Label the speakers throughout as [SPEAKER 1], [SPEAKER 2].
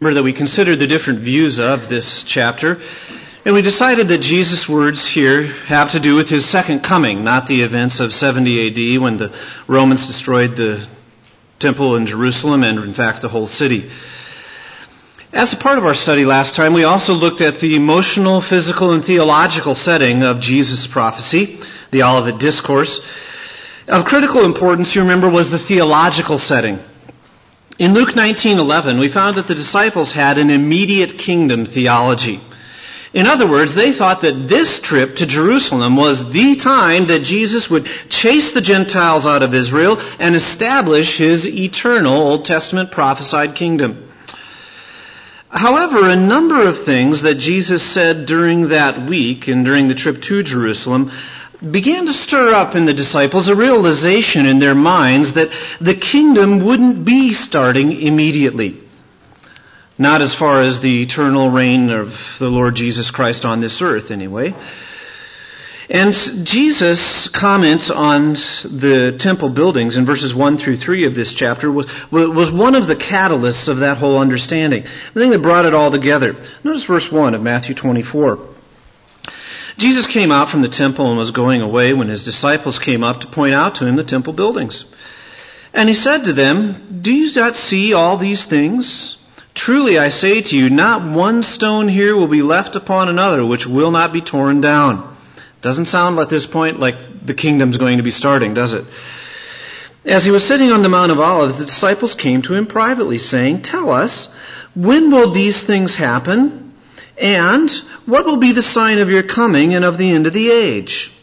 [SPEAKER 1] Remember that we considered the different views of this chapter, and we decided that Jesus' words here have to do with his second coming, not the events of 70 AD when the Romans destroyed the temple in Jerusalem and, in fact, the whole city. As a part of our study last time, we also looked at the emotional, physical, and theological setting of Jesus' prophecy, the Olivet Discourse. Of critical importance, you remember, was the theological setting. In Luke 19:11, we found that the disciples had an immediate kingdom theology. In other words, they thought that this trip to Jerusalem was the time that Jesus would chase the Gentiles out of Israel and establish his eternal Old Testament prophesied kingdom. However, a number of things that Jesus said during that week and during the trip to Jerusalem began to stir up in the disciples a realization in their minds that the kingdom wouldn't be starting immediately. Not as far as the eternal reign of the Lord Jesus Christ on this earth, anyway. And Jesus' comments on the temple buildings in verses 1 through 3 of this chapter was one of the catalysts of that whole understanding. The thing that brought it all together. Notice verse 1 of Matthew 24. Jesus came out from the temple and was going away when his disciples came up to point out to him the temple buildings. And he said to them, "Do you not see all these things? Truly I say to you, not one stone here will be left upon another which will not be torn down." Doesn't sound at this point like the kingdom's going to be starting, does it? As he was sitting on the Mount of Olives, the disciples came to him privately, saying, "Tell us, when will these things happen? And what will be the sign of your coming and of the end of the age?"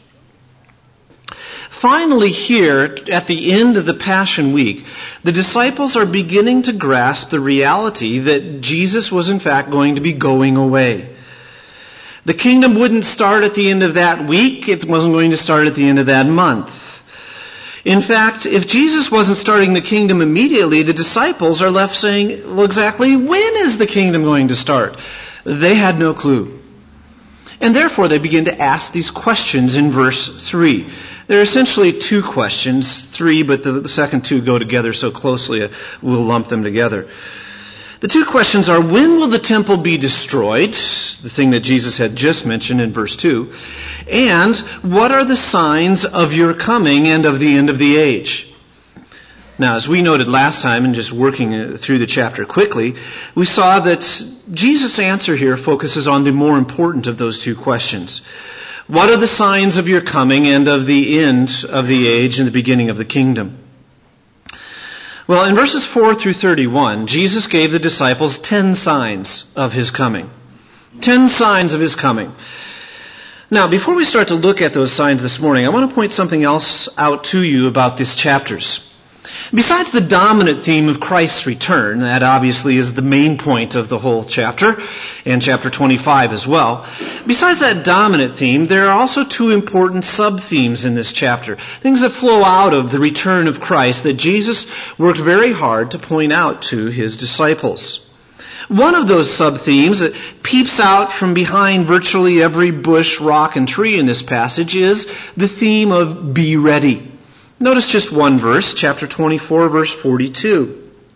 [SPEAKER 1] Finally here, at the end of the Passion Week, the disciples are beginning to grasp the reality that Jesus was in fact going to be going away. The kingdom wouldn't start at the end of that week. It wasn't going to start at the end of that month. In fact, if Jesus wasn't starting the kingdom immediately, the disciples are left saying, well, exactly when is the kingdom going to start? They had no clue. And therefore they begin to ask these questions in verse 3. There are essentially two questions, three, but the second two go together so closely we'll lump them together. The two questions are, when will the temple be destroyed? The thing that Jesus had just mentioned in verse 2. And what are the signs of your coming and of the end of the age? Now, as we noted last time, and just working through the chapter quickly, we saw that Jesus' answer here focuses on the more important of those two questions. What are the signs of your coming and of the end of the age and the beginning of the kingdom? Well, in verses 4 through 31, Jesus gave the disciples 10 signs of his coming. 10 signs of his coming. Now, before we start to look at those signs this morning, I want to point something else out to you about these chapters. Besides the dominant theme of Christ's return, that obviously is the main point of the whole chapter, and chapter 25 as well. Besides that dominant theme, there are also two important sub-themes in this chapter. Things that flow out of the return of Christ that Jesus worked very hard to point out to his disciples. One of those sub-themes that peeps out from behind virtually every bush, rock, and tree in this passage is the theme of be ready. Notice just one verse, chapter 24, verse 42.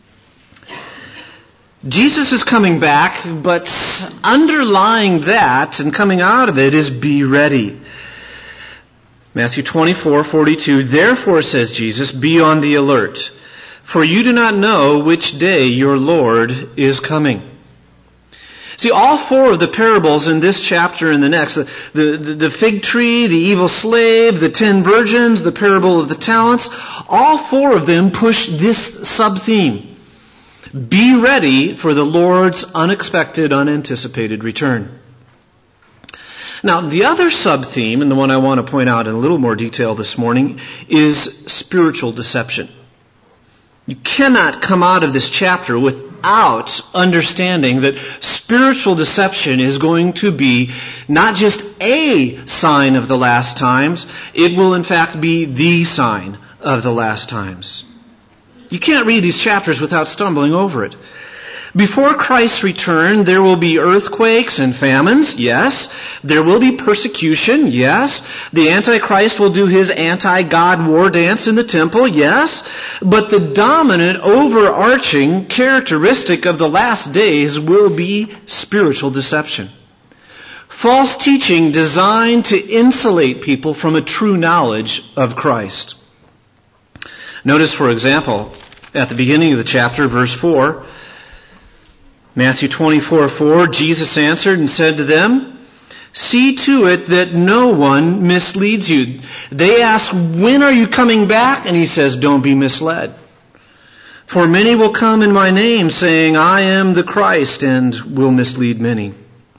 [SPEAKER 1] Jesus is coming back, but underlying that and coming out of it is be ready. Matthew 24:42, "Therefore, says Jesus, be on the alert, for you do not know which day your Lord is coming." See, all four of the parables in this chapter and the next, the fig tree, the evil slave, the 10 virgins, the parable of the talents, all four of them push this sub-theme. Be ready for the Lord's unexpected, unanticipated return. Now, the other sub-theme, and the one I want to point out in a little more detail this morning, is spiritual deception. You cannot come out of this chapter without understanding that spiritual deception is going to be not just a sign of the last times, it will in fact be the sign of the last times. You can't read these chapters without stumbling over it. Before Christ's return, there will be earthquakes and famines, yes. There will be persecution, yes. The Antichrist will do his anti-God war dance in the temple, yes. But the dominant, overarching characteristic of the last days will be spiritual deception. False teaching designed to insulate people from a true knowledge of Christ. Notice, for example, at the beginning of the chapter, verse 4, Matthew 24:4, Jesus answered and said to them, "See to it that no one misleads you." They ask, "When are you coming back?" And he says, "Don't be misled. For many will come in my name, saying, 'I am the Christ,' and will mislead many."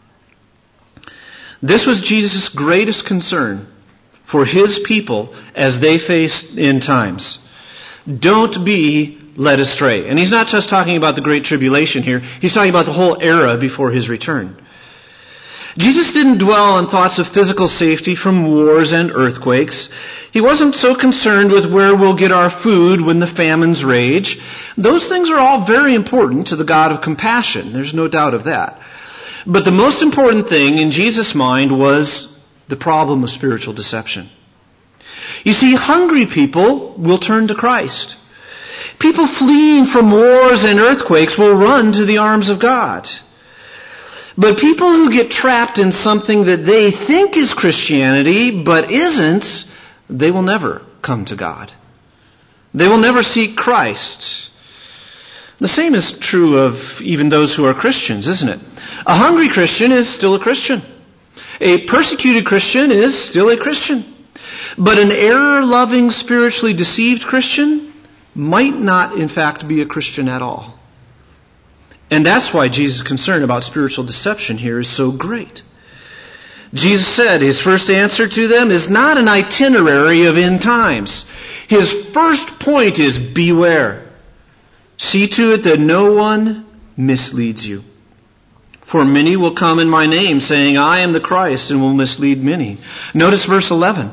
[SPEAKER 1] This was Jesus' greatest concern for his people as they face end times. Don't be led astray. And he's not just talking about the Great Tribulation here. He's talking about the whole era before his return. Jesus didn't dwell on thoughts of physical safety from wars and earthquakes. He wasn't so concerned with where we'll get our food when the famines rage. Those things are all very important to the God of compassion. There's no doubt of that. But the most important thing in Jesus' mind was the problem of spiritual deception. You see, hungry people will turn to Christ. People fleeing from wars and earthquakes will run to the arms of God. But people who get trapped in something that they think is Christianity but isn't, they will never come to God. They will never seek Christ. The same is true of even those who are Christians, isn't it? A hungry Christian is still a Christian. A persecuted Christian is still a Christian. But an error-loving, spiritually deceived Christian might not, in fact, be a Christian at all. And that's why Jesus' concern about spiritual deception here is so great. Jesus said his first answer to them is not an itinerary of end times. His first point is beware. See to it that no one misleads you. For many will come in my name, saying, "I am the Christ," and will mislead many. Notice verse 11.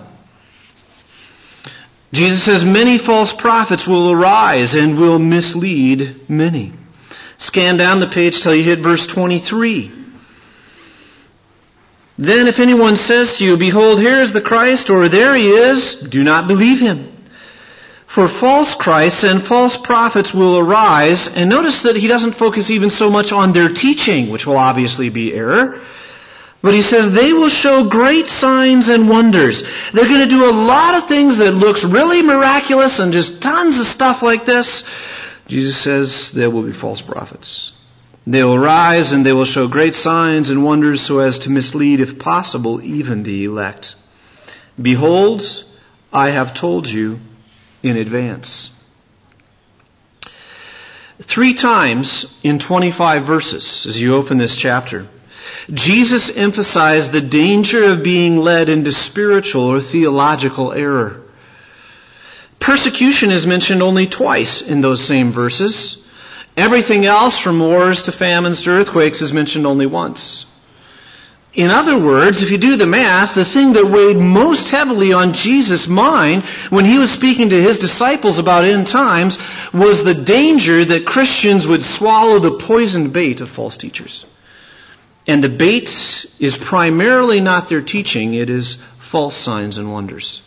[SPEAKER 1] Jesus says, "Many false prophets will arise and will mislead many." Scan down the page till you hit verse 23. "Then if anyone says to you, 'Behold, here is the Christ,' or 'There he is,' do not believe him. For false Christs and false prophets will arise." And notice that he doesn't focus even so much on their teaching, which will obviously be error. But he says they will show great signs and wonders. They're going to do a lot of things that looks really miraculous and just tons of stuff like this. Jesus says there will be false prophets. They will rise and they will show great signs and wonders so as to mislead, if possible, even the elect. Behold, I have told you in advance. 3 times in 25 verses as you open this chapter, Jesus emphasized the danger of being led into spiritual or theological error. Persecution is mentioned only twice in those same verses. Everything else, from wars to famines to earthquakes, is mentioned only once. In other words, if you do the math, the thing that weighed most heavily on Jesus' mind when he was speaking to his disciples about end times was the danger that Christians would swallow the poisoned bait of false teachers. And the bait is primarily not their teaching, it is false signs and wonders.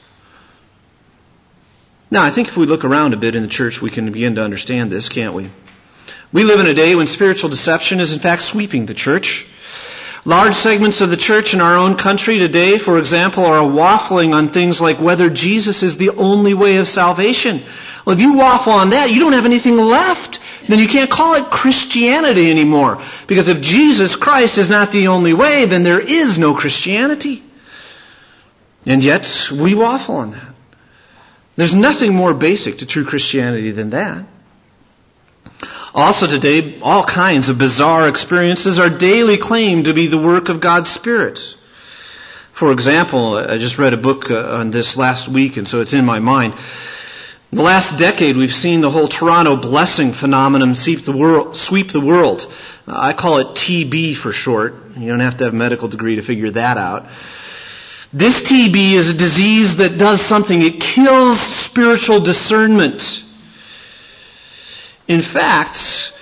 [SPEAKER 1] Now, I think if we look around a bit in the church, we can begin to understand this, can't we? We live in a day when spiritual deception is in fact sweeping the church. Large segments of the church in our own country today, for example, are waffling on things like whether Jesus is the only way of salvation. Well, if you waffle on that, you don't have anything left. Then you can't call it Christianity anymore. Because if Jesus Christ is not the only way, then there is no Christianity. And yet, we waffle on that. There's nothing more basic to true Christianity than that. Also today, all kinds of bizarre experiences are daily claimed to be the work of God's Spirit. For example, I just read a book on this last week, and so it's in my mind. In the last decade, we've seen the whole Toronto blessing phenomenon sweep the world. I call it TB for short. You don't have to have a medical degree to figure that out. This TB is a disease that does something. It kills spiritual discernment. In fact,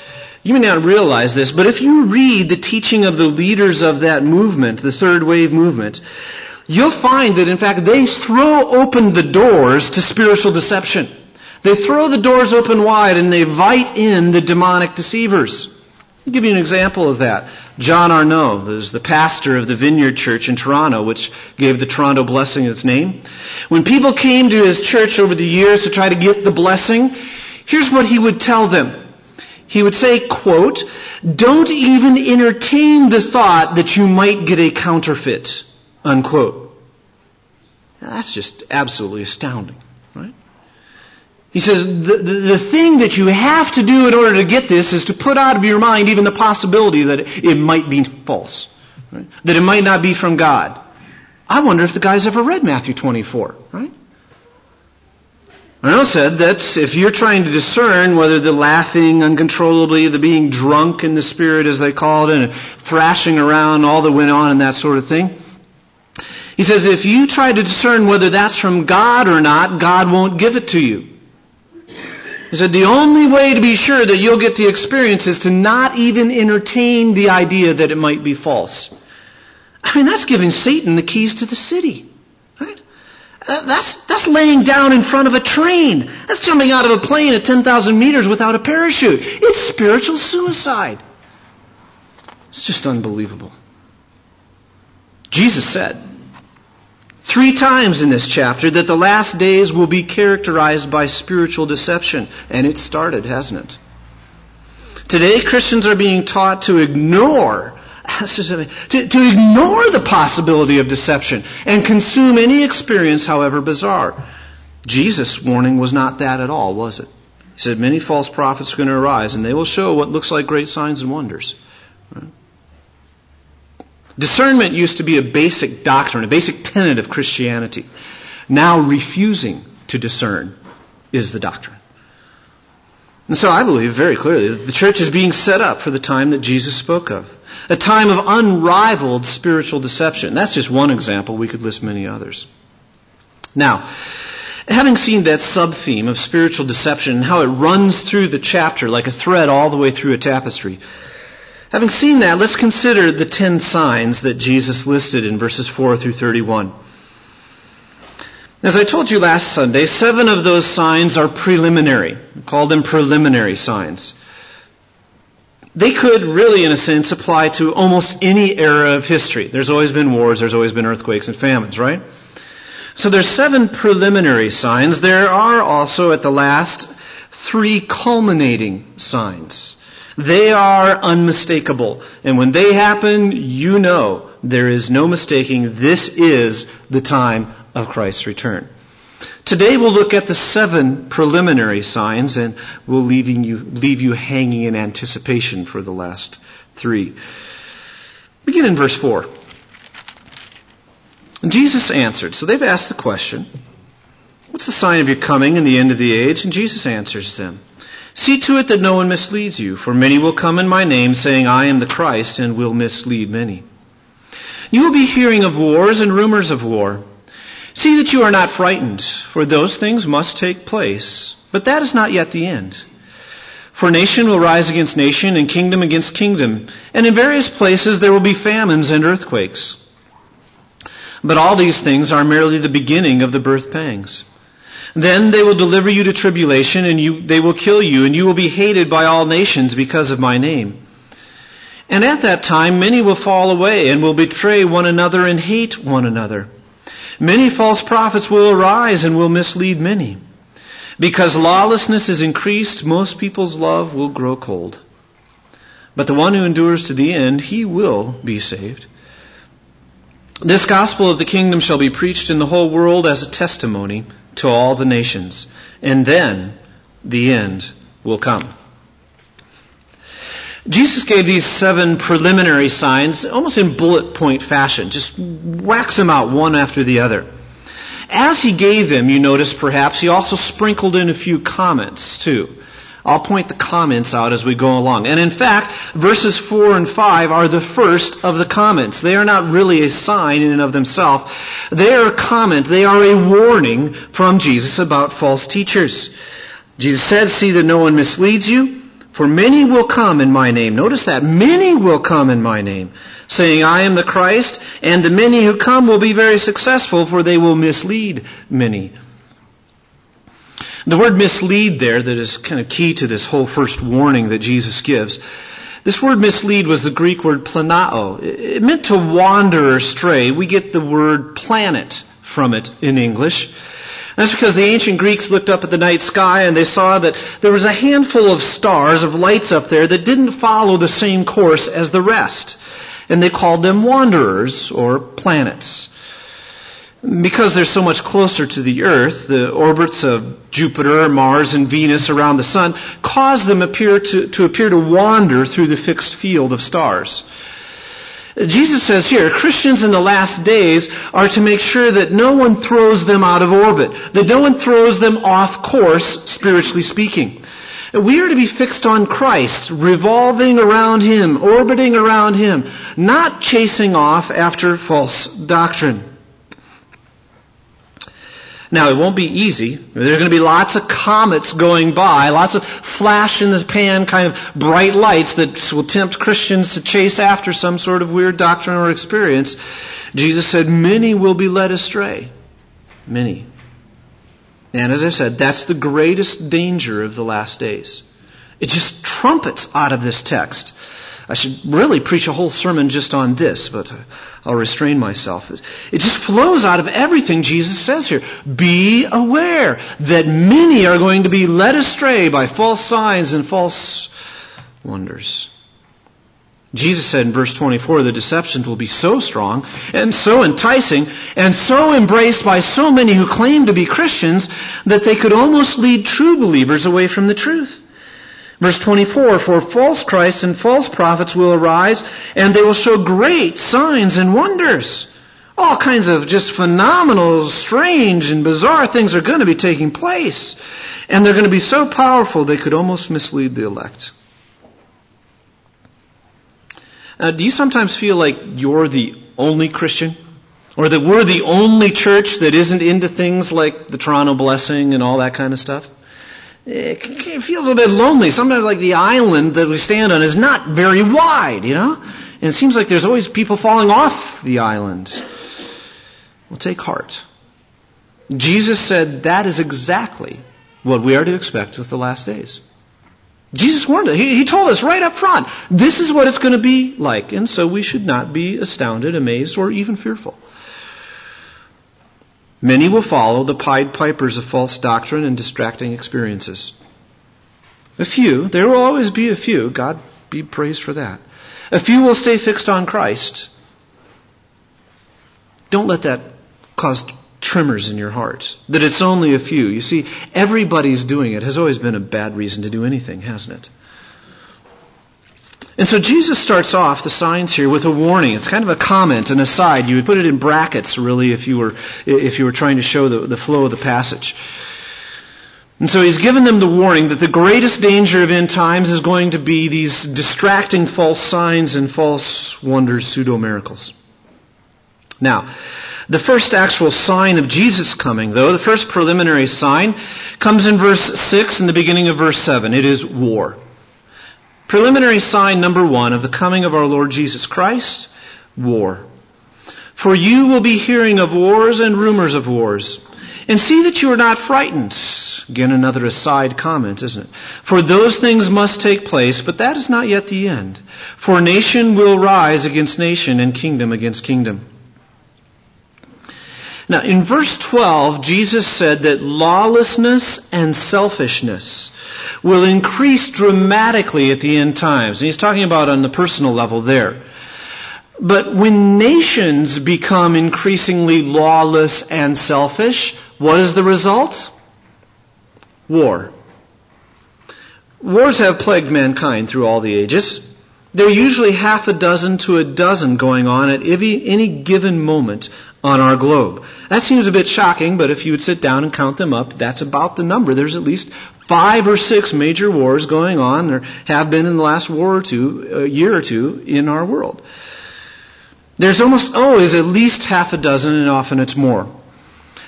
[SPEAKER 1] You may not realize this, but if you read the teaching of the leaders of that movement, the third wave movement, you'll find that, in fact, they throw open the doors to spiritual deception. They throw the doors open wide and they invite in the demonic deceivers. I'll give you an example of that. John Arnault is the pastor of the Vineyard Church in Toronto, which gave the Toronto blessing its name. When people came to his church over the years to try to get the blessing, here's what he would tell them. He would say, quote, "Don't even entertain the thought that you might get a counterfeit," unquote. Now, that's just absolutely astounding, right? He says, the thing that you have to do in order to get this is to put out of your mind even the possibility that it might be false, right? That it might not be from God. I wonder if the guy's ever read Matthew 24, right? Arnault said that if you're trying to discern whether the laughing uncontrollably, the being drunk in the spirit, as they called it, and thrashing around, all that went on and that sort of thing, he says if you try to discern whether that's from God or not, God won't give it to you. He said the only way to be sure that you'll get the experience is to not even entertain the idea that it might be false. I mean, that's giving Satan the keys to the city, right? That's laying down in front of a train. That's jumping out of a plane at 10,000 meters without a parachute. It's spiritual suicide. It's just unbelievable. Jesus said 3 times in this chapter that the last days will be characterized by spiritual deception. And it started, hasn't it? Today, Christians are being taught to ignore the possibility of deception and consume any experience, however bizarre. Jesus' warning was not that at all, was it? He said many false prophets are going to arise and they will show what looks like great signs and wonders. Right? Discernment used to be a basic doctrine, a basic tenet of Christianity. Now refusing to discern is the doctrine. And so I believe very clearly that the church is being set up for the time that Jesus spoke of. A time of unrivaled spiritual deception. That's just one example. We could list many others. Now, having seen that sub-theme of spiritual deception and how it runs through the chapter like a thread all the way through a tapestry, having seen that, let's consider the 10 signs that Jesus listed in verses 4 through 31. As I told you last Sunday, 7 of those signs are preliminary. We call them preliminary signs. They could really, in a sense, apply to almost any era of history. There's always been wars, there's always been earthquakes and famines, right? So there's 7 preliminary signs. There are also, at the last, 3 culminating signs. They are unmistakable. And when they happen, you know there is no mistaking this is the time of Christ's return. Today we'll look at the 7 preliminary signs and we'll leave you hanging in anticipation for the last 3. Begin in verse 4. And Jesus answered. So they've asked the question, what's the sign of your coming and the end of the age? And Jesus answers them. See to it that no one misleads you, for many will come in my name, saying, I am the Christ, and will mislead many. You will be hearing of wars and rumors of war. See that you are not frightened, for those things must take place. But that is not yet the end. For nation will rise against nation, and kingdom against kingdom, and in various places there will be famines and earthquakes. But all these things are merely the beginning of the birth pangs. Then they will deliver you to tribulation, and they will kill you, and you will be hated by all nations because of my name. And at that time many will fall away, and will betray one another and hate one another. Many false prophets will arise and will mislead many. Because lawlessness is increased, most people's love will grow cold. But the one who endures to the end, he will be saved. This gospel of the kingdom shall be preached in the whole world as a testimony to all the nations, and then the end will come. Jesus gave these 7 preliminary signs almost in bullet point fashion, just whacks them out one after the other. As he gave them, you notice perhaps, he also sprinkled in a few comments too. I'll point the comments out as we go along. And in fact, verses 4 and 5 are the first of the comments. They are not really a sign in and of themselves. They are a comment. They are a warning from Jesus about false teachers. Jesus said, see that no one misleads you, For many will come in my name. Notice that. Many will come in my name, saying, I am the Christ, and the many who come will be very successful, for they will mislead many. The word mislead there, that is kind of key to this whole first warning that Jesus gives. This word mislead was the Greek word planao. It meant to wander or stray. We get the word planet from it in English. That's because the ancient Greeks looked up at the night sky and they saw that there was a handful of stars, of lights up there that didn't follow the same course as the rest. And they called them wanderers or planets. Because they're so much closer to the earth, the orbits of Jupiter, Mars, and Venus around the sun cause them to appear to wander through the fixed field of stars. Jesus says here, Christians in the last days are to make sure that no one throws them out of orbit, that no one throws them off course, spiritually speaking. We are to be fixed on Christ, revolving around Him, orbiting around Him, not chasing off after false doctrine. Now, it won't be easy. There are going to be lots of comets going by, lots of flash in the pan kind of bright lights that will tempt Christians to chase after some sort of weird doctrine or experience. Jesus said, many will be led astray. Many. And as I said, that's the greatest danger of the last days. It just trumpets out of this text. I should really preach a whole sermon just on this, but I'll restrain myself. It just flows out of everything Jesus says here. Be aware that many are going to be led astray by false signs and false wonders. Jesus said in verse 24, the deceptions will be so strong and so enticing and so embraced by so many who claim to be Christians that they could almost lead true believers away from the truth. Verse 24, for false Christs and false prophets will arise, and they will show great signs and wonders. All kinds of just phenomenal, strange, and bizarre things are going to be taking place. And they're going to be so powerful they could almost mislead the elect. Do you sometimes feel like you're the only Christian? Or that we're the only church that isn't into things like the Toronto Blessing and all that kind of stuff? It feels a bit lonely. Sometimes like the island that we stand on is not very wide, And it seems like there's always people falling off the island. Well, take heart. Jesus said that is exactly what we are to expect with the last days. Jesus warned us. He told us right up front, this is what it's going to be like. And so we should not be astounded, amazed, or even fearful. Many will follow the Pied Pipers of false doctrine and distracting experiences. A few, there will always be a few, God be praised for that. A few will stay fixed on Christ. Don't let that cause tremors in your heart, that it's only a few. You see, everybody's doing it has always been a bad reason to do anything, hasn't it? And so Jesus starts off the signs here with a warning. It's kind of a comment, an aside. You would put it in brackets, really, if you were trying to show the flow of the passage. And so he's given them the warning that the greatest danger of end times is going to be these distracting false signs and false wonders, pseudo-miracles. Now, the first actual sign of Jesus coming, though, the first preliminary sign, comes in verse 6 and the beginning of verse 7. It is war. Preliminary sign number 1 of the coming of our Lord Jesus Christ, war. For you will be hearing of wars and rumors of wars. And see that you are not frightened. Again, another aside comment, isn't it? For those things must take place, but that is not yet the end. For nation will rise against nation and kingdom against kingdom. Now, in verse 12, Jesus said that lawlessness and selfishness will increase dramatically at the end times. And he's talking about on the personal level there. But when nations become increasingly lawless and selfish, what is the result? War. Wars have plagued mankind through all the ages. There are usually half a dozen to a dozen going on at any given moment on our globe. That seems a bit shocking, but if you would sit down and count them up, that's about the number. There's at least 5 or 6 major wars going on, or have been in the last year or two in our world. There's almost always at least half a dozen, and often it's more.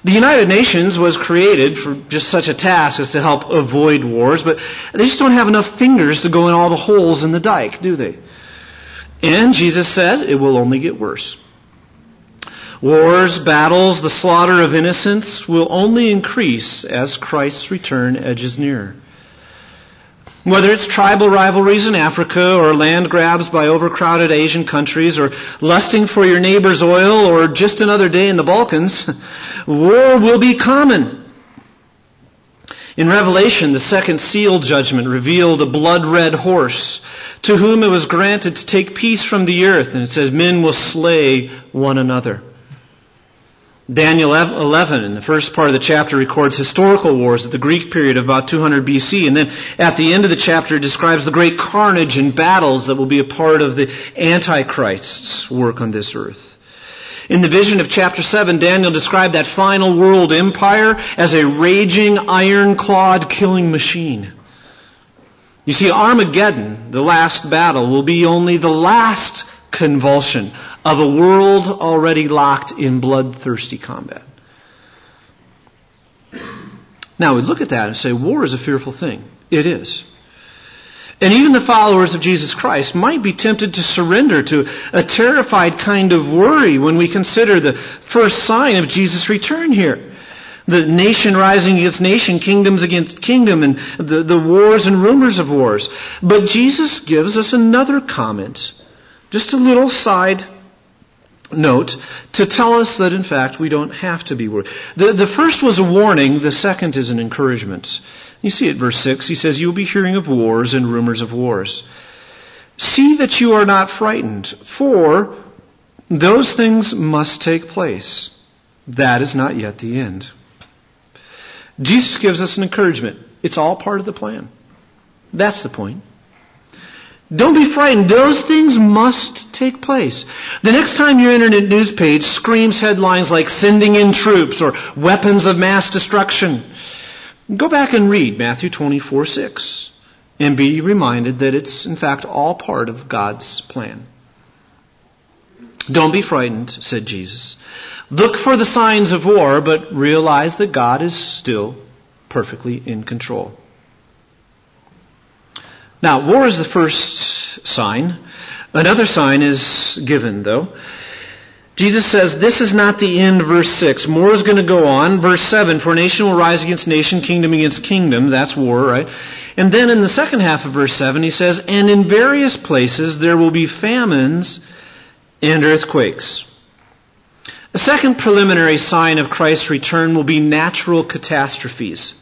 [SPEAKER 1] The United Nations was created for just such a task as to help avoid wars, but they just don't have enough fingers to go in all the holes in the dike, do they? And Jesus said it will only get worse. Wars, battles, the slaughter of innocents will only increase as Christ's return edges nearer. Whether it's tribal rivalries in Africa or land grabs by overcrowded Asian countries or lusting for your neighbor's oil or just another day in the Balkans, war will be common. In Revelation, the second seal judgment revealed a blood-red horse to whom it was granted to take peace from the earth. And it says, men will slay one another. Daniel 11, in the first part of the chapter, records historical wars at the Greek period of about 200 BC. And then at the end of the chapter, it describes the great carnage and battles that will be a part of the Antichrist's work on this earth. In the vision of chapter 7, Daniel described that final world empire as a raging, iron-clawed killing machine. You see, Armageddon, the last battle, will be only the last convulsion of a world already locked in bloodthirsty combat. Now we look at that and say, war is a fearful thing. It is. And even the followers of Jesus Christ might be tempted to surrender to a terrified kind of worry when we consider the first sign of Jesus' return here. The nation rising against nation, kingdoms against kingdom, and the wars and rumors of wars. But Jesus gives us another comment, just a little side note, to tell us that in fact we don't have to be worried. The first was a warning, the second is an encouragement. You see it, verse 6, he says, you will be hearing of wars and rumors of wars. See that you are not frightened, for those things must take place. That is not yet the end. Jesus gives us an encouragement. It's all part of the plan. That's the point. Don't be frightened. Those things must take place. The next time your internet news page screams headlines like sending in troops or weapons of mass destruction, go back and read Matthew 24:6 and be reminded that it's in fact all part of God's plan. Don't be frightened, said Jesus. Look for the signs of war, but realize that God is still perfectly in control. Now, war is the first sign. Another sign is given, though. Jesus says, this is not the end, verse 6. More is going to go on. Verse 7, for nation will rise against nation, kingdom against kingdom. That's war, right? And then in the second half of verse 7, he says, and in various places there will be famines and earthquakes. A second preliminary sign of Christ's return will be natural catastrophes.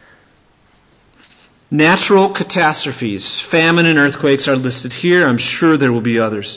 [SPEAKER 1] Natural catastrophes. Famine and earthquakes are listed here. I'm sure there will be others.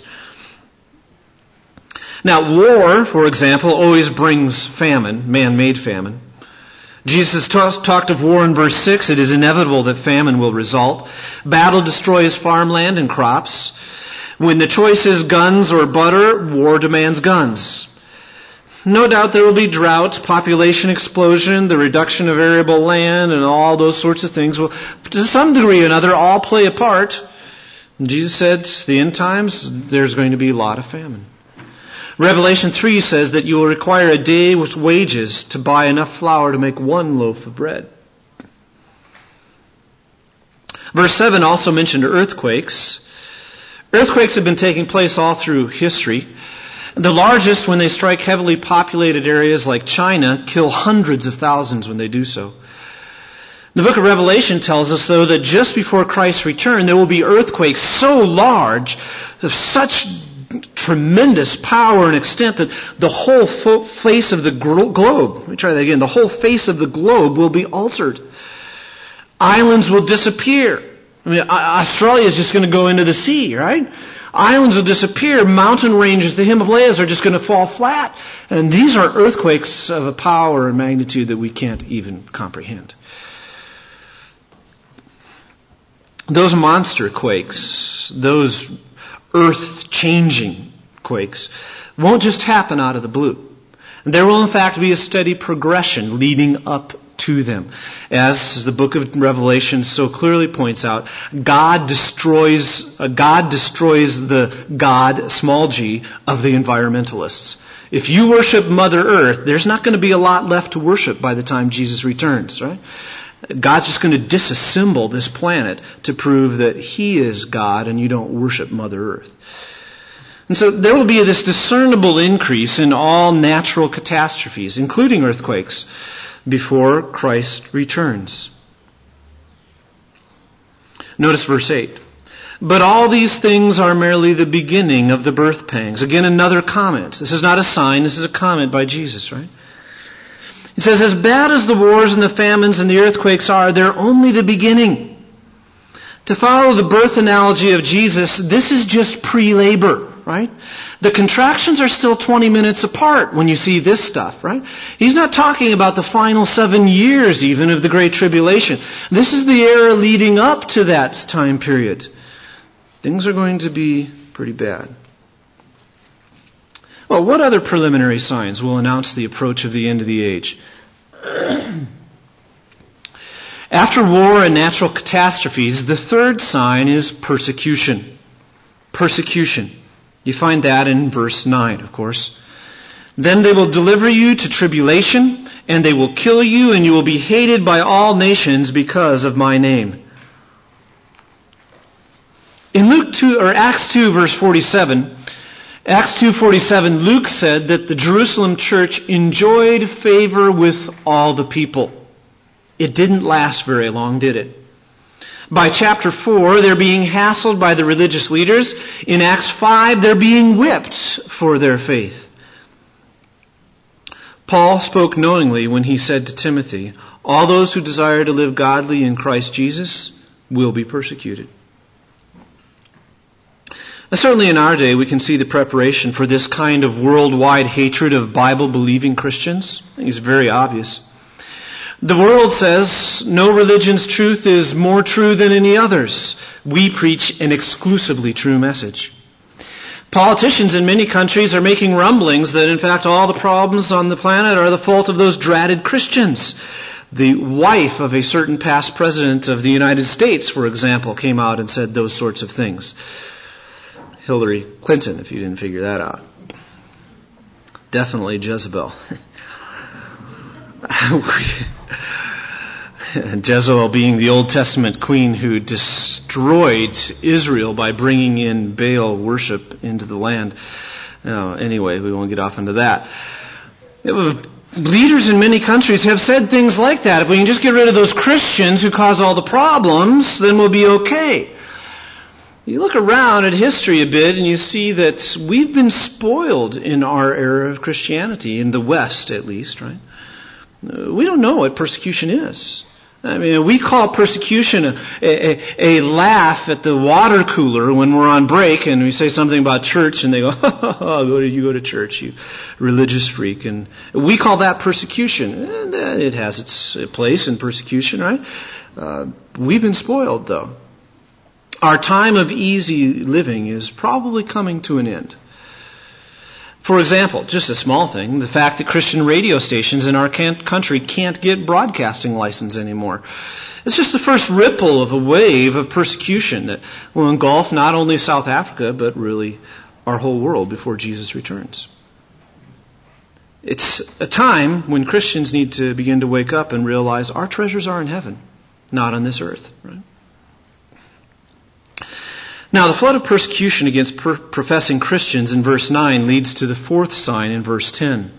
[SPEAKER 1] Now, war, for example, always brings famine, man-made famine. Jesus talked of war in verse 6. It is inevitable that famine will result. Battle destroys farmland and crops. When the choice is guns or butter, war demands guns. No doubt there will be drought, population explosion, the reduction of arable land, and all those sorts of things will, to some degree or another, all play a part. And Jesus said, the end times, there's going to be a lot of famine. Revelation 3 says that you will require a day's wages to buy enough flour to make one loaf of bread. Verse 7 also mentioned earthquakes. Earthquakes have been taking place all through history. The largest, when they strike heavily populated areas like China, kill hundreds of thousands when they do so. The book of Revelation tells us, though, that just before Christ's return, there will be earthquakes so large, of such tremendous power and extent, that the whole face of the globe, let me try that again, the whole face of the globe will be altered. Islands will disappear. I mean, Australia is just going to go into the sea, right? Islands will disappear. Mountain ranges, the Himalayas, are just going to fall flat. And these are earthquakes of a power and magnitude that we can't even comprehend. Those monster quakes, those earth-changing quakes, won't just happen out of the blue. There will in fact be a steady progression leading up to them. As the book of Revelation so clearly points out, God destroys the God, small g, of the environmentalists. If you worship Mother Earth, there's not going to be a lot left to worship by the time Jesus returns, right? God's just going to disassemble this planet to prove that He is God and you don't worship Mother Earth. And so there will be this discernible increase in all natural catastrophes, including earthquakes, before Christ returns. Notice verse 8. But all these things are merely the beginning of the birth pangs. Again, another comment. This is not a sign, this is a comment by Jesus, right? He says, as bad as the wars and the famines and the earthquakes are, they're only the beginning. To follow the birth analogy of Jesus, this is just pre-labor, right? The contractions are still 20 minutes apart when you see this stuff, right? He's not talking about the final 7 years even of the Great Tribulation. This is the era leading up to that time period. Things are going to be pretty bad. Well, what other preliminary signs will announce the approach of the end of the age? After war and natural catastrophes, the third sign is persecution. Persecution. You find that in verse 9, of course. Then they will deliver you to tribulation, and they will kill you, and you will be hated by all nations because of my name. In Acts 2, verse 47, Acts 2:47, Luke said that the Jerusalem church enjoyed favor with all the people. It didn't last very long, did it? By chapter 4, they're being hassled by the religious leaders. In Acts 5, they're being whipped for their faith. Paul spoke knowingly when he said to Timothy, all those who desire to live godly in Christ Jesus will be persecuted. Certainly in our day, we can see the preparation for this kind of worldwide hatred of Bible-believing Christians. I think it's very obvious. The world says no religion's truth is more true than any others. We preach an exclusively true message. Politicians in many countries are making rumblings that in fact all the problems on the planet are the fault of those dratted Christians. The wife of a certain past president of the United States, for example, came out and said those sorts of things. Hillary Clinton, if you didn't figure that out. Definitely Jezebel. Jezebel being the Old Testament queen who destroyed Israel by bringing in Baal worship into the land. Anyway, we won't get off into that. Leaders in many countries have said things like that. If we can just get rid of those Christians who cause all the problems, then we'll be okay. You look around at history a bit and you see that we've been spoiled in our era of Christianity, in the West at least, right? We don't know what persecution is. I mean, we call persecution a laugh at the water cooler when we're on break and we say something about church and they go, you go to church, you religious freak. And we call that persecution. And it has its place in persecution, right? We've been spoiled, though. Our time of easy living is probably coming to an end. For example, just a small thing, the fact that Christian radio stations in our country can't get broadcasting license anymore. It's just the first ripple of a wave of persecution that will engulf not only South Africa, but really our whole world before Jesus returns. It's a time when Christians need to begin to wake up and realize our treasures are in heaven, not on this earth, right? Now, the flood of persecution against professing Christians in verse 9 leads to the fourth sign in verse 10.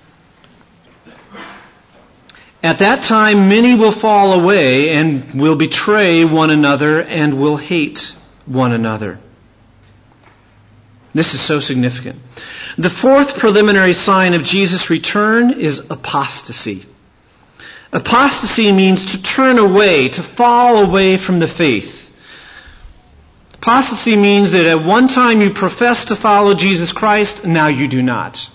[SPEAKER 1] At that time, many will fall away and will betray one another and will hate one another. This is so significant. The fourth preliminary sign of Jesus' return is apostasy. Apostasy means to turn away, to fall away from the faith. Apostasy means that at one time you profess to follow Jesus Christ, now you do not.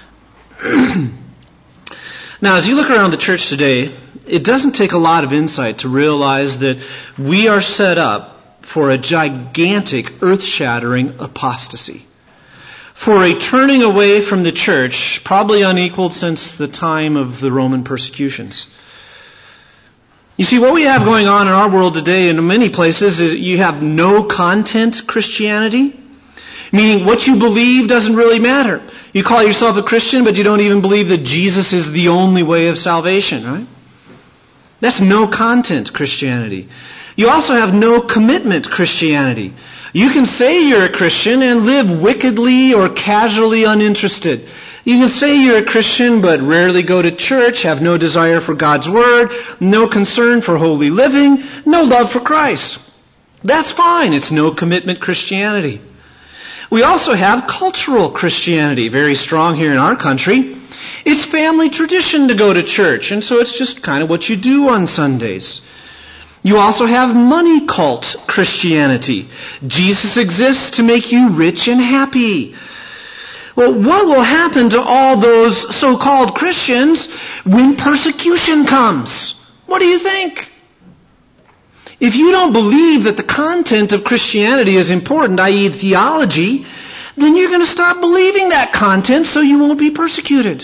[SPEAKER 1] Now, as you look around the church today, it doesn't take a lot of insight to realize that we are set up for a gigantic, earth-shattering apostasy. For a turning away from the church, probably unequaled since the time of the Roman persecutions. You see, what we have going on in our world today in many places is you have no content Christianity. Meaning what you believe doesn't really matter. You call yourself a Christian, but you don't even believe that Jesus is the only way of salvation, right? That's no content Christianity. You also have no commitment Christianity. You can say you're a Christian and live wickedly or casually uninterested. You can say you're a Christian but rarely go to church, have no desire for God's Word, no concern for holy living, no love for Christ. That's fine. It's no commitment Christianity. We also have cultural Christianity, very strong here in our country. It's family tradition to go to church, and so it's just kind of what you do on Sundays. You also have money cult Christianity. Jesus exists to make you rich and happy. Well, what will happen to all those so-called Christians when persecution comes? What do you think? If you don't believe that the content of Christianity is important, i.e. theology, then you're going to stop believing that content so you won't be persecuted.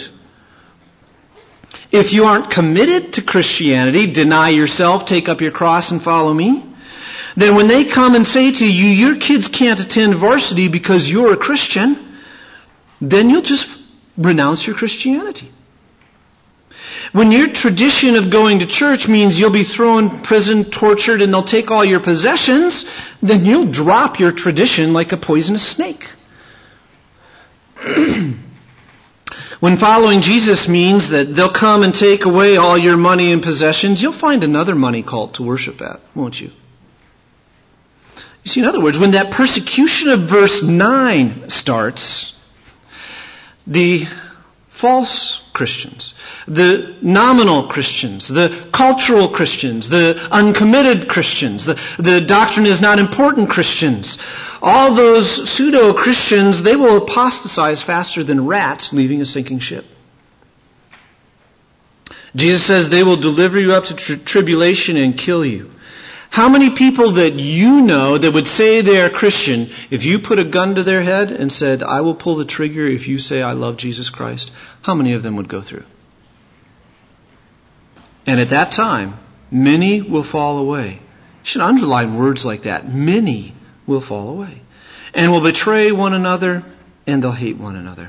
[SPEAKER 1] If you aren't committed to Christianity, deny yourself, take up your cross and follow me, then when they come and say to you, your kids can't attend varsity because you're a Christian, then you'll just renounce your Christianity. When your tradition of going to church means you'll be thrown in prison, tortured, and they'll take all your possessions, then you'll drop your tradition like a poisonous snake. When following Jesus means that they'll come and take away all your money and possessions, you'll find another money cult to worship at, won't you? You see, in other words, when that persecution of verse 9 starts, the false Christians, the nominal Christians, the cultural Christians, the uncommitted Christians, the doctrine is not important Christians, all those pseudo-Christians, they will apostatize faster than rats leaving a sinking ship. Jesus says they will deliver you up to tribulation and kill you. How many people that you know that would say they are Christian, if you put a gun to their head and said, I will pull the trigger if you say I love Jesus Christ, how many of them would go through? And at that time, many will fall away. You should underline words like that. Many will fall away. And will betray one another, and they'll hate one another.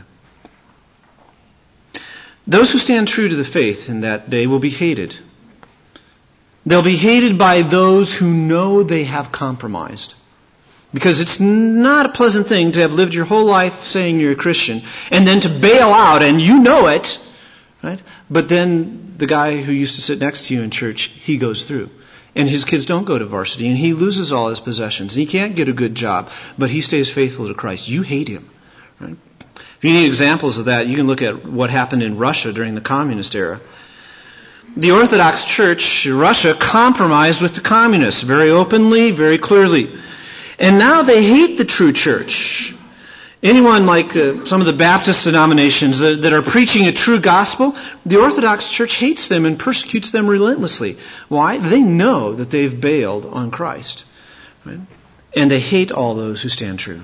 [SPEAKER 1] Those who stand true to the faith in that day will be hated. They'll be hated by those who know they have compromised. Because it's not a pleasant thing to have lived your whole life saying you're a Christian and then to bail out and you know it, right? But then the guy who used to sit next to you in church, he goes through. And his kids don't go to varsity and he loses all his possessions. And he can't get a good job, but he stays faithful to Christ. You hate him, right? If you need examples of that, you can look at what happened in Russia during the communist era. The Orthodox Church, Russia, compromised with the communists very openly, very clearly. And now they hate the true church. Anyone like some of the Baptist denominations that are preaching a true gospel, the Orthodox Church hates them and persecutes them relentlessly. Why? They know that they've bailed on Christ. Right? And they hate all those who stand true.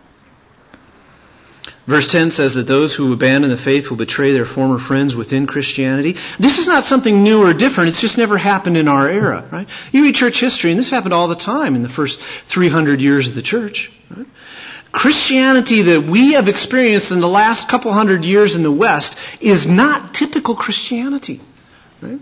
[SPEAKER 1] Verse 10 says that those who abandon the faith will betray their former friends within Christianity. This is not something new or different. It's just never happened in our era, right? You read church history, and this happened all the time in the first 300 years of the church. Right? Christianity that we have experienced in the last couple hundred years in the West is not typical Christianity. Right?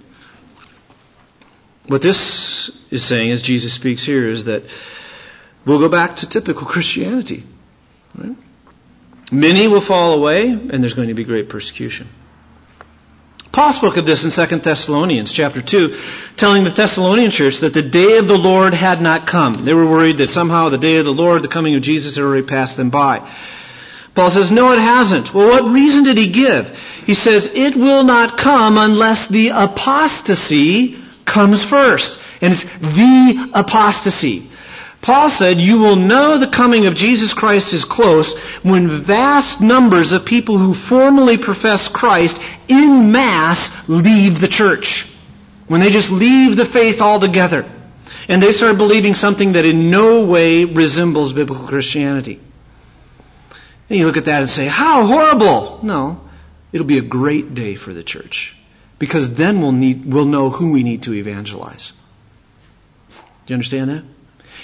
[SPEAKER 1] What this is saying, as Jesus speaks here, is that we'll go back to typical Christianity. Right? Many will fall away, and there's going to be great persecution. Paul spoke of this in 2 Thessalonians chapter 2, telling the Thessalonian church that the day of the Lord had not come. They were worried that somehow the day of the Lord, the coming of Jesus, had already passed them by. Paul says, no, it hasn't. Well, what reason did he give? He says, it will not come unless the apostasy comes first. And it's the apostasy. Paul said, you will know the coming of Jesus Christ is close when vast numbers of people who formerly profess Christ in mass leave the church. When they just leave the faith altogether. And they start believing something that in no way resembles biblical Christianity. And you look at that and say, how horrible! No, it'll be a great day for the church. Because then we'll know who we need to evangelize. Do you understand that?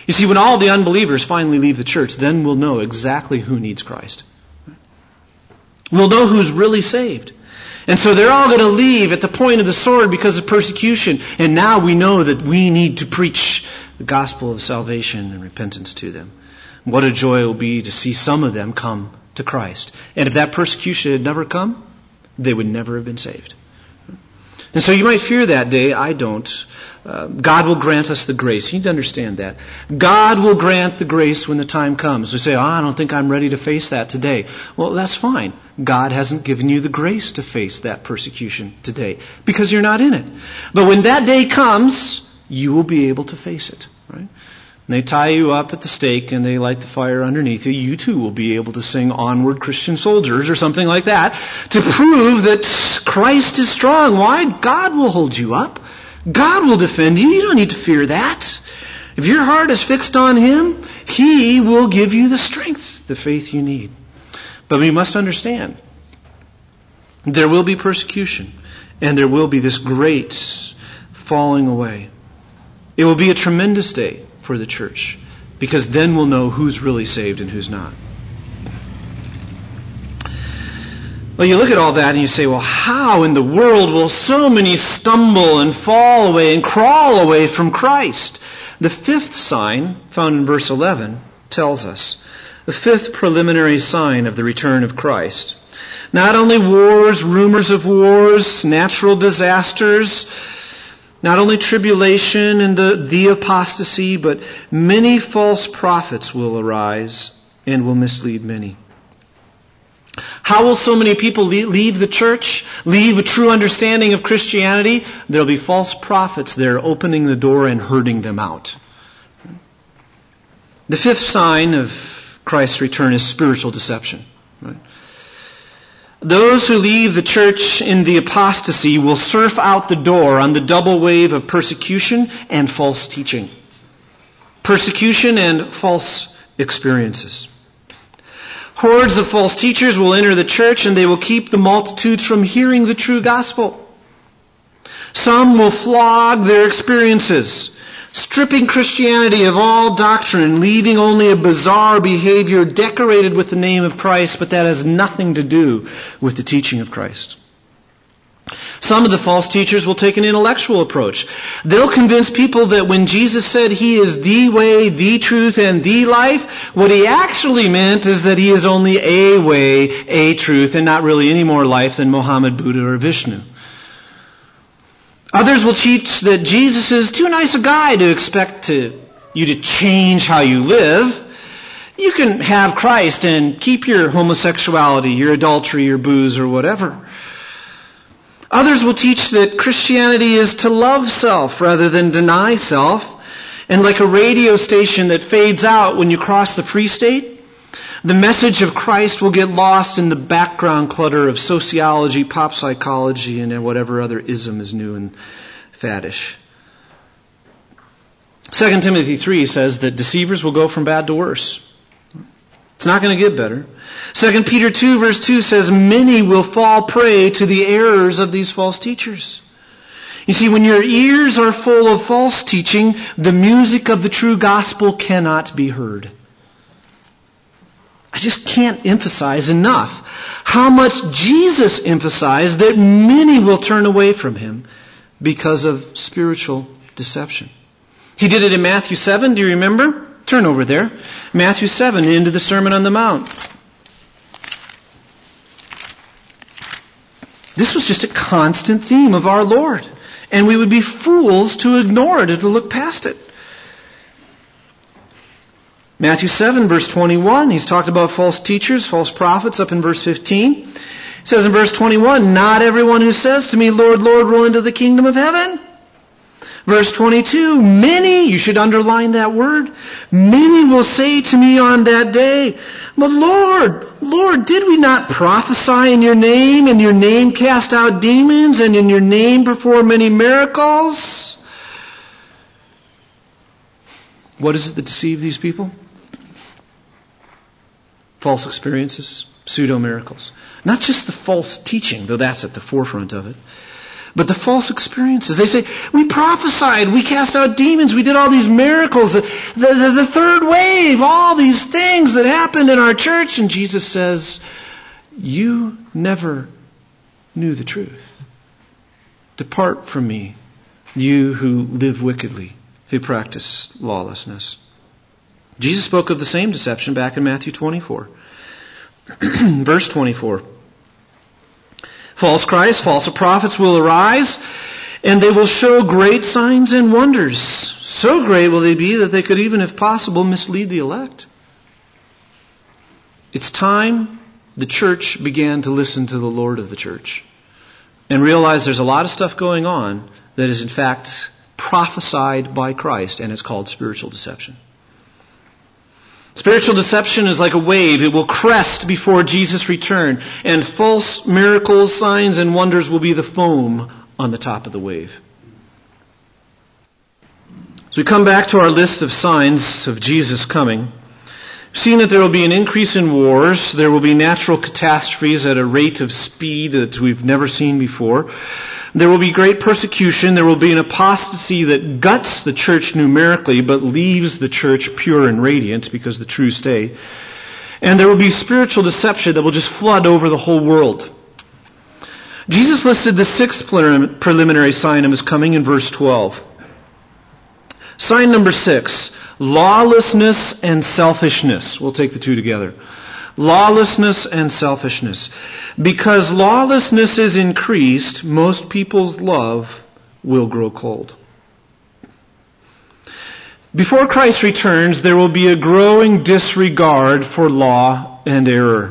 [SPEAKER 1] You see, when all the unbelievers finally leave the church, then we'll know exactly who needs Christ. We'll know who's really saved. And so they're all going to leave at the point of the sword because of persecution. And now we know that we need to preach the gospel of salvation and repentance to them. What a joy it will be to see some of them come to Christ. And if that persecution had never come, they would never have been saved. And so you might fear that day. I don't. God will grant us the grace. You need to understand that. God will grant the grace when the time comes. We say, I don't think I'm ready to face that today. Well, that's fine. God hasn't given you the grace to face that persecution today because you're not in it. But when that day comes, you will be able to face it. Right? And they tie you up at the stake and they light the fire underneath you. You too will be able to sing Onward Christian Soldiers or something like that to prove that Christ is strong. Why? God will hold you up. God will defend you. You don't need to fear that. If your heart is fixed on Him, He will give you the strength, the faith you need. But we must understand, there will be persecution and there will be this great falling away. It will be a tremendous day for the church, because then we'll know who's really saved and who's not. Well, you look at all that and you say, well, how in the world will so many stumble and fall away and crawl away from Christ? The fifth sign, found in verse 11, tells us. The fifth preliminary sign of the return of Christ. Not only wars, rumors of wars, natural disasters, not only tribulation and the apostasy, but many false prophets will arise and will mislead many. How will so many people leave the church, leave a true understanding of Christianity? There will be false prophets there opening the door and herding them out. The fifth sign of Christ's return is spiritual deception. Right? Those who leave the church in the apostasy will surf out the door on the double wave of persecution and false teaching. Persecution and false experiences. Hordes of false teachers will enter the church and they will keep the multitudes from hearing the true gospel. Some will flog their experiences, stripping Christianity of all doctrine, leaving only a bizarre behavior decorated with the name of Christ, but that has nothing to do with the teaching of Christ. Some of the false teachers will take an intellectual approach. They'll convince people that when Jesus said He is the way, the truth, and the life, what He actually meant is that He is only a way, a truth, and not really any more life than Muhammad, Buddha, or Vishnu. Others will teach that Jesus is too nice a guy to expect you to change how you live. You can have Christ and keep your homosexuality, your adultery, your booze, or whatever. Others will teach that Christianity is to love self rather than deny self. And like a radio station that fades out when you cross the free state, the message of Christ will get lost in the background clutter of sociology, pop psychology, and whatever other ism is new and faddish. 2 Timothy 3 says that deceivers will go from bad to worse. It's not going to get better. 2 Peter 2 verse 2 says, many will fall prey to the errors of these false teachers. You see, when your ears are full of false teaching, the music of the true gospel cannot be heard. I just can't emphasize enough how much Jesus emphasized that many will turn away from Him because of spiritual deception. He did it in Matthew 7, do you remember? Turn over there. Matthew 7, into the Sermon on the Mount. This was just a constant theme of our Lord. And we would be fools to ignore it or to look past it. Matthew 7, verse 21, He's talked about false teachers, false prophets, up in verse 15. He says in verse 21, not everyone who says to me, Lord, Lord, will into the kingdom of heaven. Verse 22, many, you should underline that word, many will say to me on that day, but Lord, Lord, did we not prophesy in your name, and your name cast out demons, and in your name perform many miracles? What is it that deceived these people? False experiences, pseudo-miracles. Not just the false teaching, though that's at the forefront of it, But the false experiences, they say, we prophesied, we cast out demons, we did all these miracles, the third wave, all these things that happened in our church. And Jesus says, you never knew the truth. Depart from me, you who live wickedly, who practice lawlessness. Jesus spoke of the same deception back in Matthew 24. Verse 24. False Christs, false prophets will arise, and they will show great signs and wonders. So great will they be that they could even, if possible, mislead the elect. It's time the church began to listen to the Lord of the church and realize there's a lot of stuff going on that is in fact prophesied by Christ, and it's called spiritual deception. Spiritual deception is like a wave. It will crest before Jesus' return, and false miracles, signs, and wonders will be the foam on the top of the wave. As we come back to our list of signs of Jesus coming, seeing that there will be an increase in wars, there will be natural catastrophes at a rate of speed that we've never seen before. There will be great persecution. There will be an apostasy that guts the church numerically but leaves the church pure and radiant because the true stay. And there will be spiritual deception that will just flood over the whole world. Jesus listed the sixth preliminary sign of his coming in verse 12. Sign number 6, lawlessness and selfishness. We'll take the two together. Lawlessness and selfishness. Because lawlessness is increased, most people's love will grow cold. Before Christ returns, there will be a growing disregard for law and error.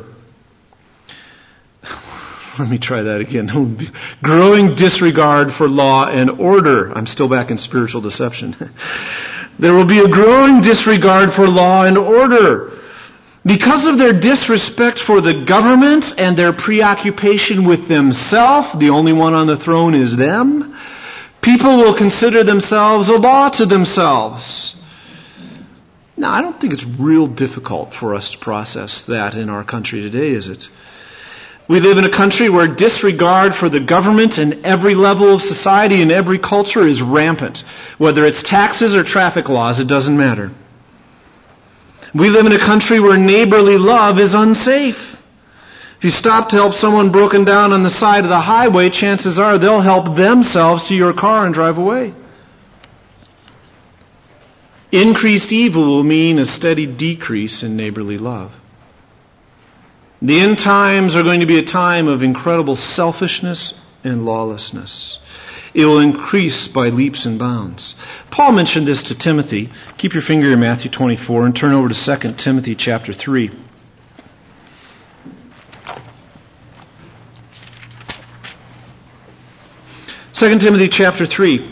[SPEAKER 1] Let me try that again. Growing disregard for law and order. I'm still back in spiritual deception. There will be a growing disregard for law and order. Because of their disrespect for the government and their preoccupation with themselves, the only one on the throne is them, people will consider themselves a law to themselves. Now, I don't think it's real difficult for us to process that in our country today, is it? We live in a country where disregard for the government and every level of society and every culture is rampant. Whether it's taxes or traffic laws, it doesn't matter. We live in a country where neighborly love is unsafe. If you stop to help someone broken down on the side of the highway, chances are they'll help themselves to your car and drive away. Increased evil will mean a steady decrease in neighborly love. The end times are going to be a time of incredible selfishness and lawlessness. It will increase by leaps and bounds. Paul mentioned this to Timothy. Keep your finger in Matthew 24 and turn over to 2 Timothy chapter 3. 2 Timothy chapter 3.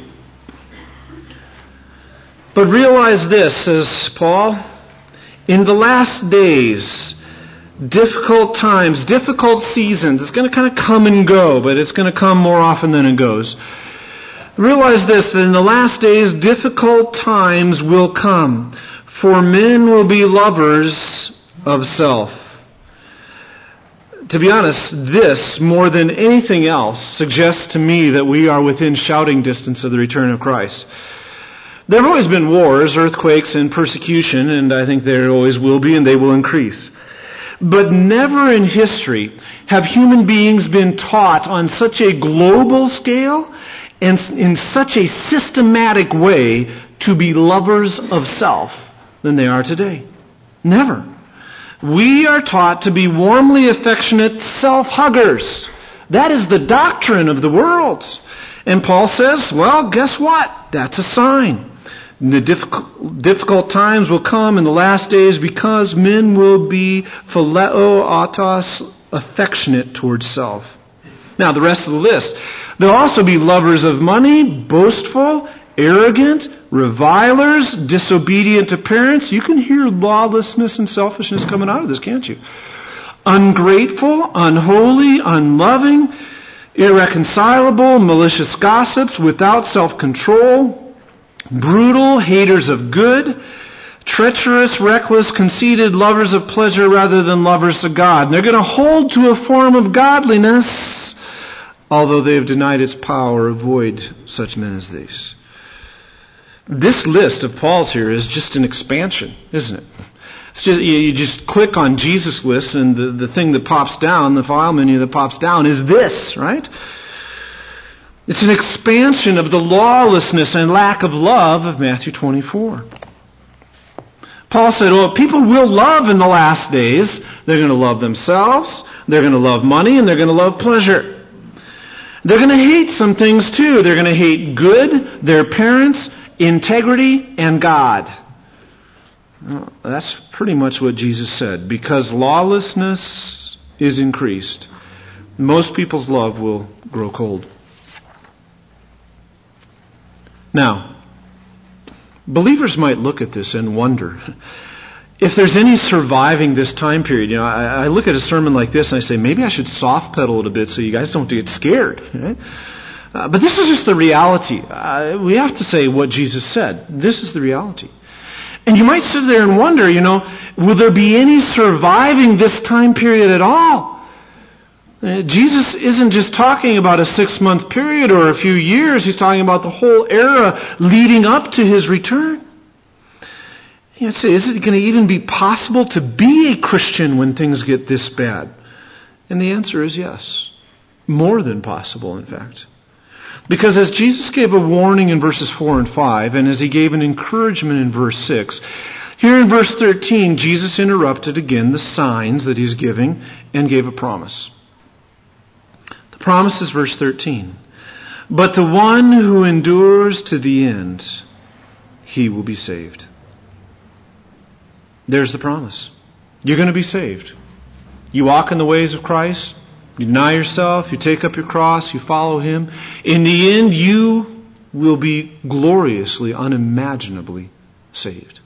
[SPEAKER 1] But realize this, says Paul, in the last days, difficult times, difficult seasons, it's going to kind of come and go, but it's going to come more often than it goes. Realize this, that in the last days, difficult times will come, for men will be lovers of self. To be honest, this, more than anything else, suggests to me that we are within shouting distance of the return of Christ. There have always been wars, earthquakes, and persecution, and I think there always will be, and they will increase. But never in history have human beings been taught on such a global scale and in such a systematic way to be lovers of self than they are today. Never. We are taught to be warmly affectionate self-huggers. That is the doctrine of the world. And Paul says, well, guess what? That's a sign. The difficult times will come in the last days because men will be phileo autos, affectionate towards self. Now, the rest of the list. They'll also be lovers of money, boastful, arrogant, revilers, disobedient to parents. You can hear lawlessness and selfishness coming out of this, can't you? Ungrateful, unholy, unloving, irreconcilable, malicious gossips, without self-control, brutal, haters of good, treacherous, reckless, conceited, lovers of pleasure rather than lovers of God. And they're going to hold to a form of godliness although they have denied its power, avoid such men as these. This list of Paul's here is just an expansion, isn't it? It's just, you just click on Jesus' list, and the thing that pops down, the file menu that pops down, is this, right? It's an expansion of the lawlessness and lack of love of Matthew 24. Paul said, well, people will love in the last days. They're going to love themselves, they're going to love money, and they're going to love pleasure. They're going to hate some things too. They're going to hate good, their parents, integrity, and God. Well, that's pretty much what Jesus said. Because lawlessness is increased, most people's love will grow cold. Now, believers might look at this and wonder if there's any surviving this time period. You know, I look at a sermon like this and I say, maybe I should soft pedal it a bit so you guys don't get scared. Right? But this is just the reality. We have to say what Jesus said. This is the reality. And you might sit there and wonder, will there be any surviving this time period at all? Jesus isn't just talking about a 6-month period or a few years. He's talking about the whole era leading up to His return. You say, is it going to even be possible to be a Christian when things get this bad? And the answer is yes. More than possible, in fact. Because as Jesus gave a warning in verses 4 and 5, and as He gave an encouragement in verse 6, here in verse 13, Jesus interrupted again the signs that He's giving and gave a promise. The promise is verse 13. But the one who endures to the end, he will be saved. There's the promise. You're going to be saved. You walk in the ways of Christ. You deny yourself. You take up your cross. You follow Him. In the end, you will be gloriously, unimaginably saved.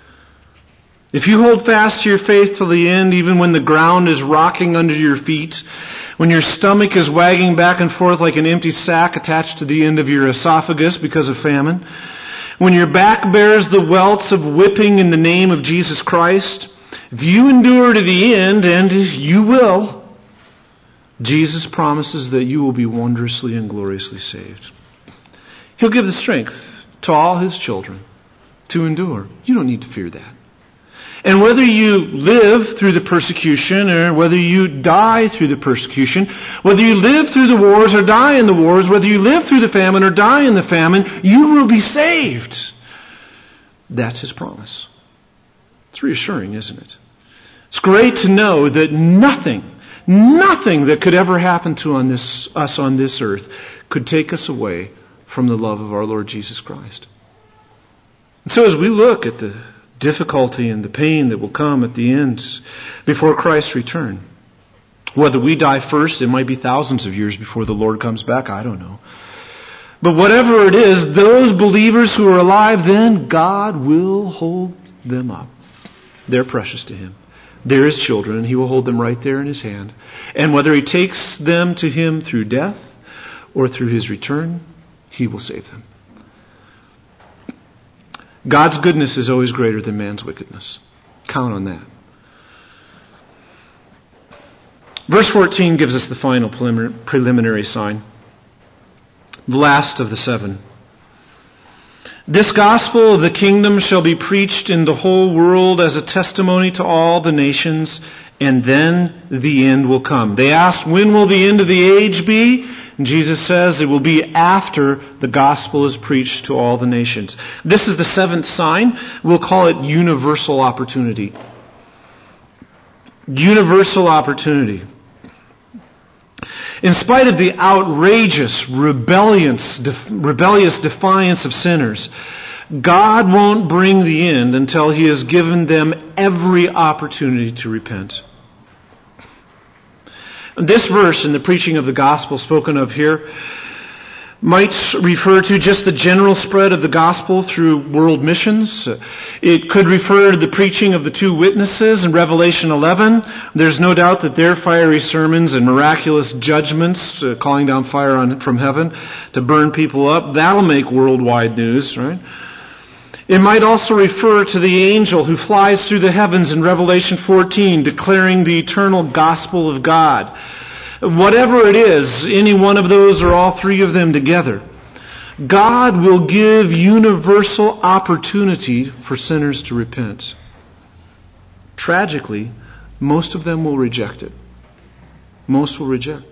[SPEAKER 1] If you hold fast to your faith till the end, even when the ground is rocking under your feet, when your stomach is wagging back and forth like an empty sack attached to the end of your esophagus because of famine, when your back bears the welts of whipping in the name of Jesus Christ, if you endure to the end, and you will, Jesus promises that you will be wondrously and gloriously saved. He'll give the strength to all His children to endure. You don't need to fear that. And whether you live through the persecution or whether you die through the persecution, whether you live through the wars or die in the wars, whether you live through the famine or die in the famine, you will be saved. That's His promise. It's reassuring, isn't it? It's great to know that nothing that could ever happen to us on this earth could take us away from the love of our Lord Jesus Christ. And so as we look at the difficulty and the pain that will come at the end before Christ's return, whether we die first, it might be thousands of years before the Lord comes back, I don't know. But whatever it is, those believers who are alive then, God will hold them up. They're precious to Him. They're His children, and He will hold them right there in His hand. And whether He takes them to Him through death or through His return, He will save them. God's goodness is always greater than man's wickedness. Count on that. Verse 14 gives us the final preliminary sign. The last of the 7. This gospel of the kingdom shall be preached in the whole world as a testimony to all the nations, and then the end will come. They asked, when will the end of the age be? And Jesus says it will be after the gospel is preached to all the nations. This is the 7th sign. We'll call it universal opportunity. Universal opportunity. In spite of the outrageous, rebellious defiance of sinners, God won't bring the end until He has given them every opportunity to repent. This verse in the preaching of the gospel spoken of here might refer to just the general spread of the gospel through world missions. It could refer to the preaching of the 2 witnesses in Revelation 11. There's no doubt that their fiery sermons and miraculous judgments, calling down fire from heaven to burn people up, that'll make worldwide news, right? It might also refer to the angel who flies through the heavens in Revelation 14, declaring the eternal gospel of God. whatever it is, any one of those or all three of them together, God will give universal opportunity for sinners to repent. Tragically, most of them will reject it. Most will reject.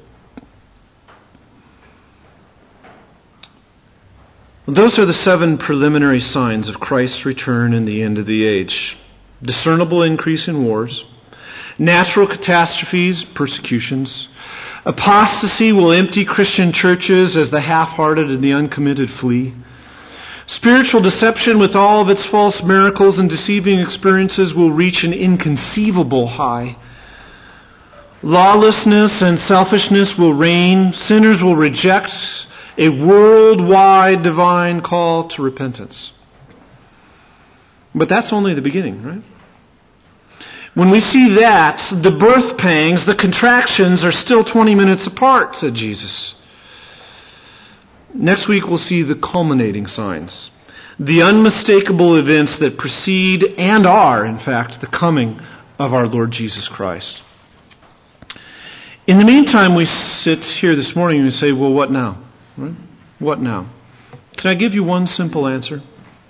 [SPEAKER 1] Those are the 7 preliminary signs of Christ's return and the end of the age. Discernible increase in wars, natural catastrophes, persecutions. Apostasy will empty Christian churches as the half-hearted and the uncommitted flee. Spiritual deception with all of its false miracles and deceiving experiences will reach an inconceivable high. Lawlessness and selfishness will reign. Sinners will reject a worldwide divine call to repentance. But that's only the beginning, right? When we see that, the birth pangs, the contractions are still 20 minutes apart, said Jesus. Next week we'll see the culminating signs, the unmistakable events that precede and are, in fact, the coming of our Lord Jesus Christ. In the meantime, we sit here this morning and say, well, what now? Right? What now? Can I give you one simple answer?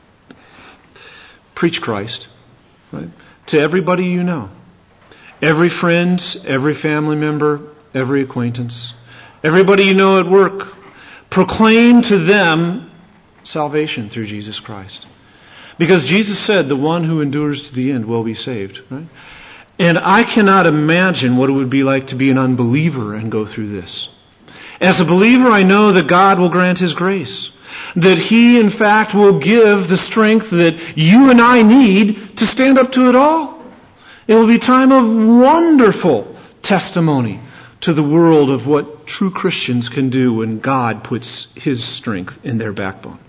[SPEAKER 1] Preach Christ, right? To everybody you know. Every friend, every family member, every acquaintance. Everybody you know at work. Proclaim to them salvation through Jesus Christ. Because Jesus said, the one who endures to the end will be saved, right? And I cannot imagine what it would be like to be an unbeliever and go through this. As a believer, I know that God will grant His grace. That He, in fact, will give the strength that you and I need to stand up to it all. It will be a time of wonderful testimony to the world of what true Christians can do when God puts His strength in their backbone.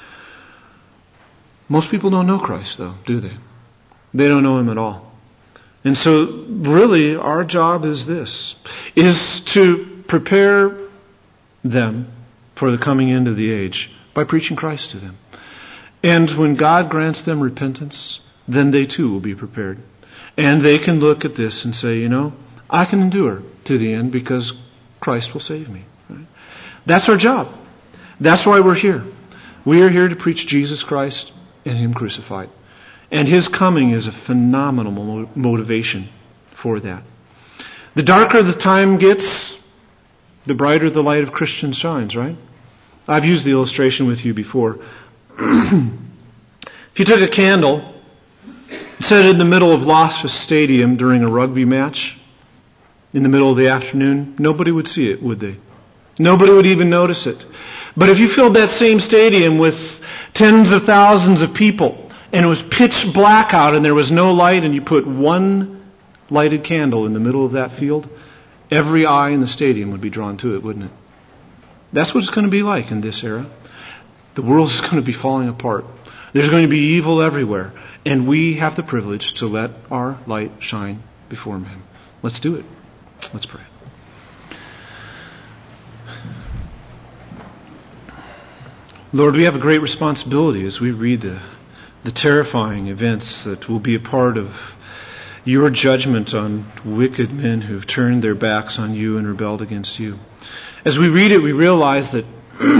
[SPEAKER 1] Most people don't know Christ, though, do they? They don't know Him at all. And so, really, our job is this, is to prepare them for the coming end of the age by preaching Christ to them. And when God grants them repentance, then they too will be prepared. And they can look at this and say, you know, I can endure to the end because Christ will save me. Right? That's our job. That's why we're here. We are here to preach Jesus Christ and Him crucified. And His coming is a phenomenal motivation for that. The darker the time gets, the brighter the light of Christians shines, right? I've used the illustration with you before. If you took a candle, set it in the middle of Loftus Stadium during a rugby match, in the middle of the afternoon, nobody would see it, would they? Nobody would even notice it. But if you filled that same stadium with tens of thousands of people, and it was pitch black out and there was no light, and you put one lighted candle in the middle of that field, every eye in the stadium would be drawn to it, wouldn't it? That's what it's going to be like in this era. The world is going to be falling apart. There's going to be evil everywhere. And we have the privilege to let our light shine before men. Let's do it. Let's pray. Lord, we have a great responsibility as we read the terrifying events that will be a part of your judgment on wicked men who've turned their backs on you and rebelled against you. As we read it, we realize that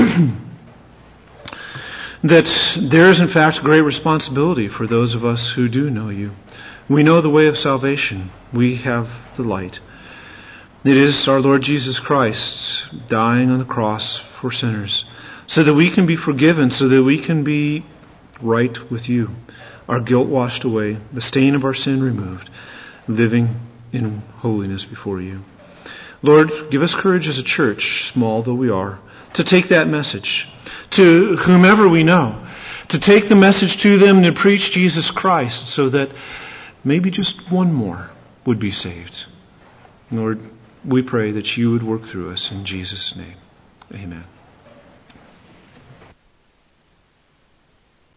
[SPEAKER 1] that there is in fact great responsibility for those of us who do know you. We know the way of salvation. We have the light. It is our Lord Jesus Christ dying on the cross for sinners so that we can be forgiven, so that we can be right with you, our guilt washed away, the stain of our sin removed, living in holiness before you. Lord, give us courage as a church, small though we are, to take that message to whomever we know, to take the message to them and to preach Jesus Christ so that maybe just one more would be saved. Lord, we pray that you would work through us in Jesus' name. Amen.